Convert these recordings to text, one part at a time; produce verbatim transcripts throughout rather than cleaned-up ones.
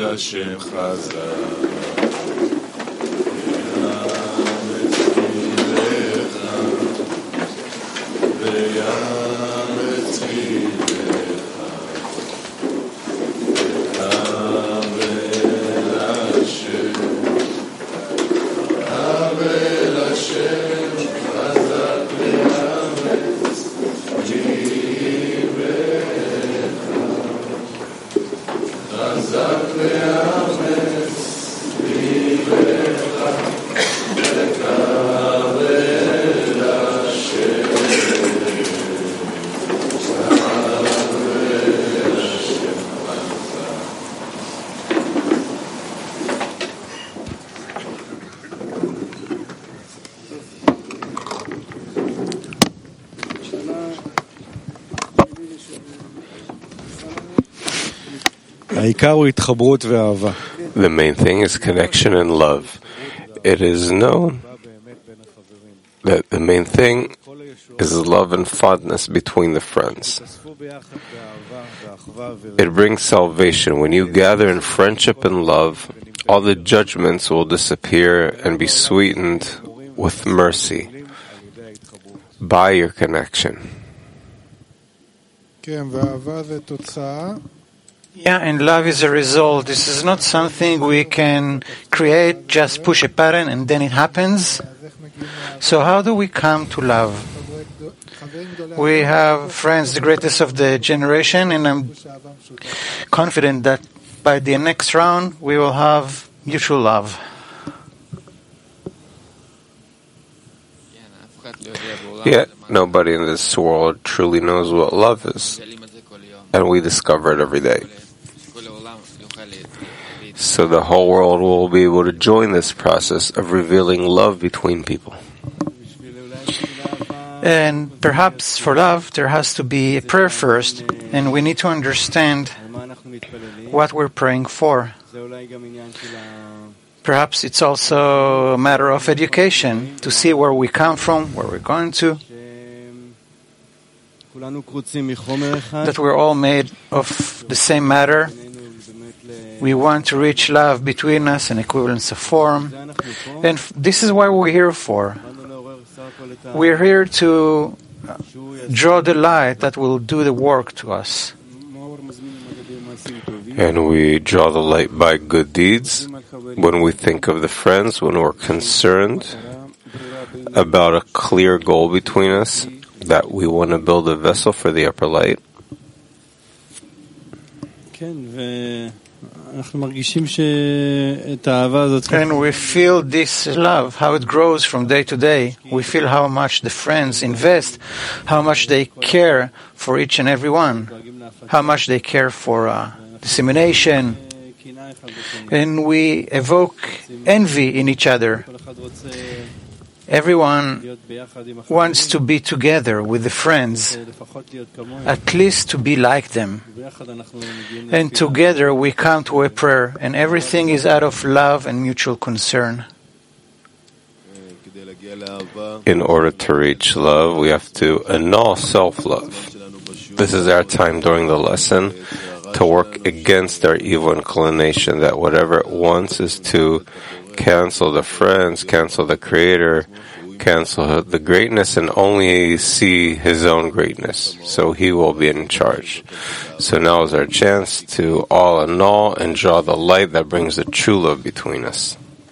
Hashem Chazak. The main thing is connection and love. It is known that the main thing is love and fondness between the friends. It brings salvation. When you gather in friendship and love, all the judgments will disappear and be sweetened with mercy by your connection. Yeah, and love is a result. This is not something we can create, just push a button and then it happens. So how do we come to love? We have friends, the greatest of the generation, and I'm confident that by the next round we will have mutual love. Yet nobody in this world truly knows what love is, and we discover it every day. So the whole world will be able to join this process of revealing love between people. And perhaps for love there has to be a prayer first, and we need to understand what we're praying for. Perhaps it's also a matter of education, to see where we come from, where we're going to. That we're all made of the same matter. We want to reach love between us, an equivalence of form. And this is what we're here for. We're here to draw the light that will do the work to us. And we draw the light by good deeds. When we think of the friends, when we're concerned about a clear goal between us, that we want to build a vessel for the upper light. And we feel this love, how it grows from day to day. We feel how much the friends invest, how much they care for each and every one, how much they care for uh, dissemination. And we evoke envy in each other. Everyone wants to be together with the friends, at least to be like them. And together we come to a prayer, and everything is out of love and mutual concern. In order to reach love, we have to annul self-love. This is our time during the lesson to work against our evil inclination, that whatever it wants is to cancel the friends, cancel the Creator, cancel the greatness, and only see his own greatness. So he will be in charge. So now is our chance to all annul and draw the light that brings the true love between us.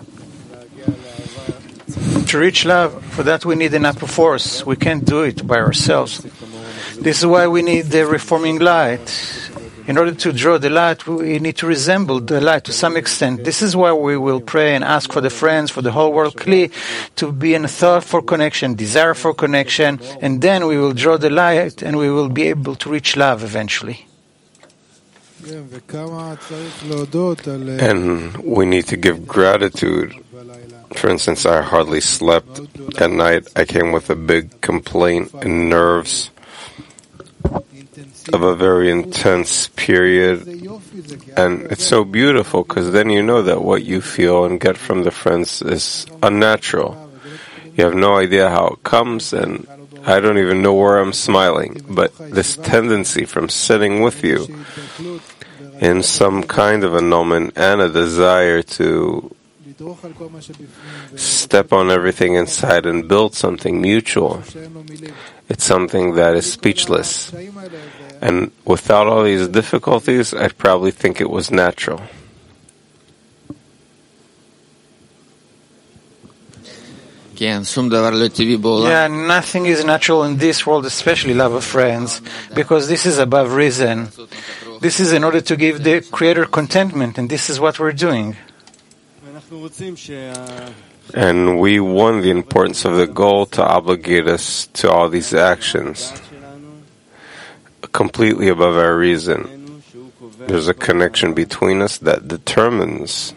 To reach love, for that we need an upper force. We can't do it by ourselves. This is why we need the reforming light. In order to draw the light, we need to resemble the light to some extent. This is why we will pray and ask for the friends, for the whole world clear, to be in a thought for connection, desire for connection, and then we will draw the light and we will be able to reach love eventually. And we need to give gratitude. For instance, I hardly slept at night. I came with a big complaint and nerves of a very intense period, and it's so beautiful because then you know that what you feel and get from the friends is unnatural. You have no idea how it comes, and I don't even know where I'm smiling, but this tendency from sitting with you in some kind of annulment and a desire to step on everything inside and build something mutual. It's something that is speechless. And without all these difficulties, I'd probably think it was natural. Yeah, nothing is natural in this world, especially love of friends, because this is above reason. This is in order to give the Creator contentment, and this is what we're doing. And we won the importance of the goal to obligate us to all these actions, completely above our reason. There's a connection between us that determines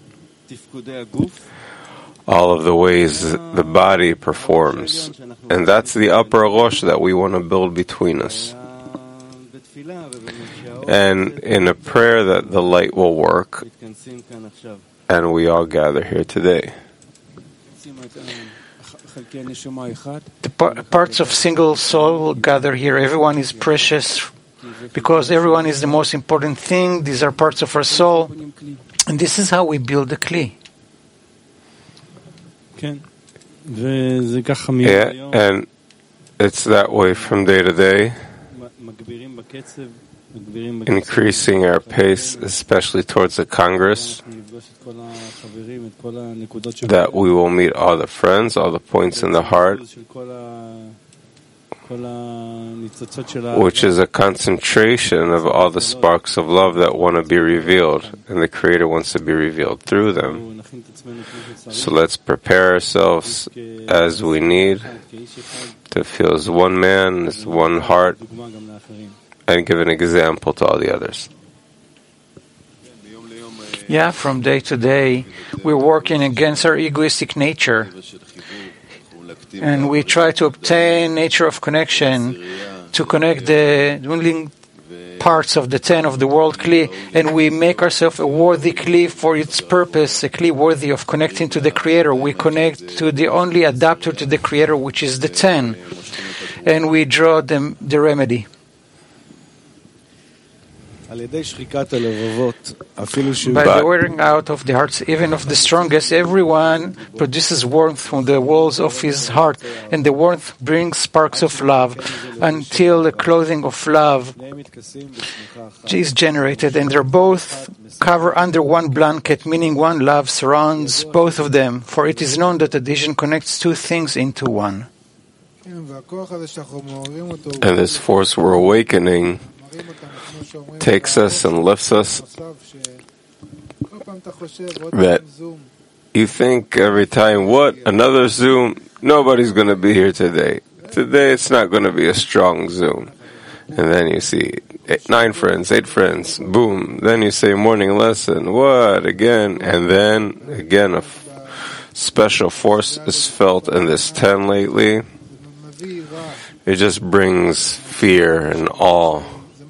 all of the ways the body performs. And that's the upper rosh that we want to build between us. And in a prayer that the light will work, and we all gather here today. The par- parts of single soul gather here. Everyone is precious because everyone is the most important thing. These are parts of our soul. And this is how we build the Kli. Yeah, and it's that way from day to day, increasing our pace, especially towards the Congress, that we will meet all the friends, all the points in the heart, which is a concentration of all the sparks of love that want to be revealed, and the Creator wants to be revealed through them. So let's prepare ourselves as we need to feel as one man, as one heart, and give an example to all the others. Yeah, from day to day, we're working against our egoistic nature. And we try to obtain nature of connection, to connect the dwindling parts of the ten of the world Kli, and we make ourselves a worthy Kli for its purpose, a Kli worthy of connecting to the Creator. We connect to the only adapter to the Creator, which is the ten, and we draw them the remedy. By the wearing out of the hearts, even of the strongest, everyone produces warmth from the walls of his heart, and the warmth brings sparks of love until the clothing of love is generated, and they're both covered under one blanket, meaning one love surrounds both of them, for it is known that adhesion connects two things into one. And this force we're awakening takes us and lifts us, that you think every time, what, another Zoom? Nobody's going to be here today. Today it's not going to be a strong Zoom. And then you see eight, nine friends, eight friends, boom. Then you say morning lesson, what, again? And then, again, a f- special force is felt in this ten lately. It just brings fear and awe.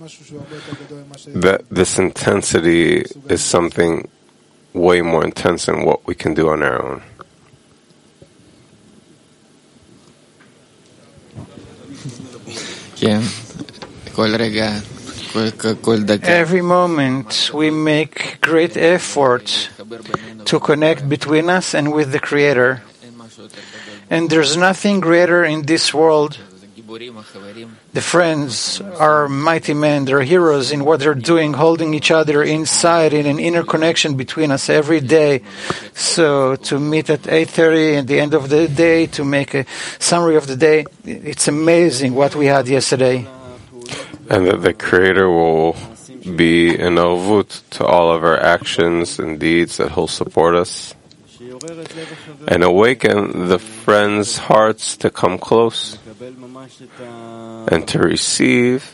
That this intensity is something way more intense than what we can do on our own. Every moment we make great effort to connect between us and with the Creator. And there's nothing greater in this world. The friends are mighty men, they're heroes in what they're doing, holding each other inside in an inner connection between us every day. So to meet at eight thirty at the end of the day, to make a summary of the day, it's amazing what we had yesterday. And that the Creator will be in Elvut to all of our actions and deeds, that He'll support us and awaken the friends' hearts to come close and to receive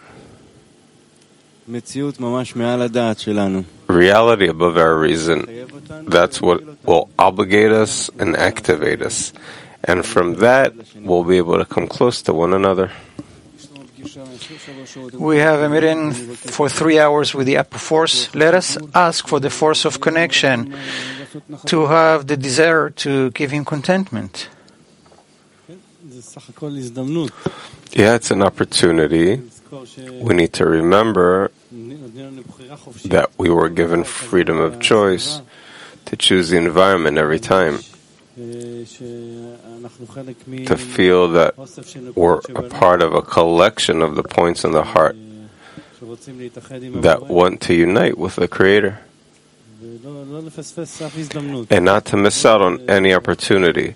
reality above our reason. That's what will obligate us and activate us. And from that, we'll be able to come close to one another. We have a meeting for three hours with the upper force. Let us ask for the force of connection, to have the desire to give him contentment. Yeah, it's an opportunity We need to remember that we were given freedom of choice to choose the environment every time, to feel that we're a part of a collection of the points in the heart that want to unite with the Creator, and not to miss out on any opportunity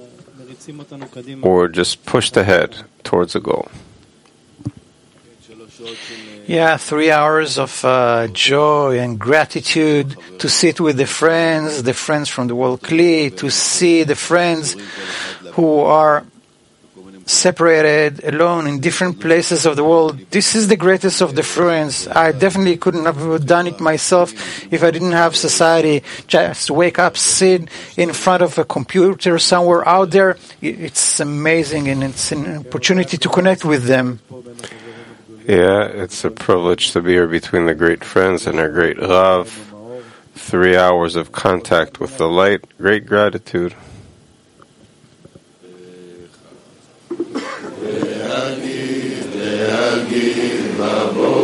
or just pushed ahead towards a goal. Yeah, three hours of uh, joy and gratitude to sit with the friends, the friends from the World Kli, to see the friends who are separated, alone in different places of the world. This is the greatest of the friends. I definitely couldn't have done it myself if I didn't have society. Just wake up, sit in front of a computer somewhere out there. It's amazing, and it's an opportunity to connect with them. Yeah, it's a privilege to be here between the great friends and our great Rav. Three hours of contact with the light. Great gratitude. להגיד, להגיד בבוקר